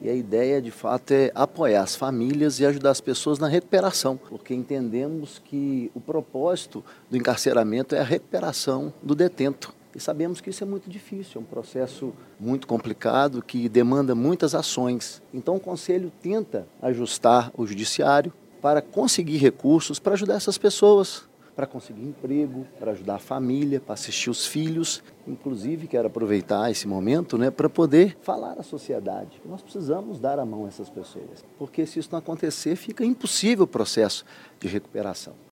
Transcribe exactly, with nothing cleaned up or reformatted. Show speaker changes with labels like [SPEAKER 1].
[SPEAKER 1] E a ideia, de fato, é apoiar as famílias e ajudar as pessoas na recuperação, porque entendemos que o propósito do encarceramento é a recuperação do detento. E sabemos que isso é muito difícil, é um processo muito complicado que demanda muitas ações. Então o Conselho tenta ajustar o judiciário para conseguir recursos para ajudar essas pessoas, para conseguir emprego, para ajudar a família, para assistir os filhos. Inclusive, quero aproveitar esse momento, né, para poder falar à sociedade. Nós precisamos dar a mão a essas pessoas, porque se isso não acontecer, fica impossível o processo de recuperação.